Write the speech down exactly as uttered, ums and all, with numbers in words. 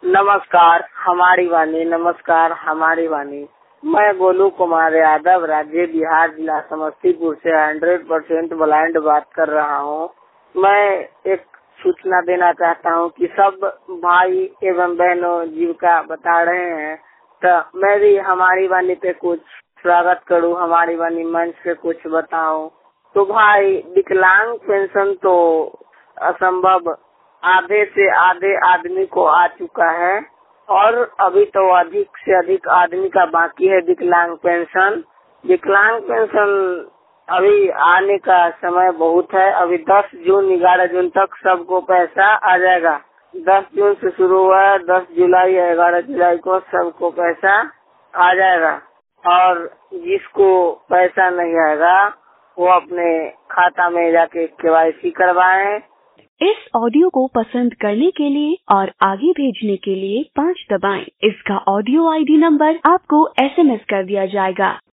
नमस्कार हमारी वाणी, नमस्कार हमारी वाणी। मैं गोलू कुमार यादव, राज्य बिहार, जिला समस्तीपुर से हंड्रेड परसेंट ब्लाइंड बात कर रहा हूँ। मैं एक सूचना देना चाहता हूँ कि सब भाई एवं बहनों जीविका बता रहे हैं, तो मैं भी हमारी वाणी पे कुछ स्वागत करूँ, हमारी वाणी मंच पे कुछ बताऊँ। तो भाई, विकलांग पेंशन तो असंभव आधे से आधे आदमी को आ चुका है और अभी तो अधिक से अधिक आदमी का बाकी है विकलांग पेंशन। विकलांग पेंशन अभी आने का समय बहुत है। अभी दस जून ग्यारह जून तक सबको पैसा आ जाएगा। दस जून से शुरू हुआ है, दस जुलाई या ग्यारह जुलाई को सबको पैसा आ जाएगा। और जिसको पैसा नहीं आएगा वो अपने खाता में जाके केवाईसी करवाएं। इस ऑडियो को पसंद करने के लिए और आगे भेजने के लिए पाँच दबाएं। इसका ऑडियो आईडी नंबर आपको एसएमएस कर दिया जाएगा।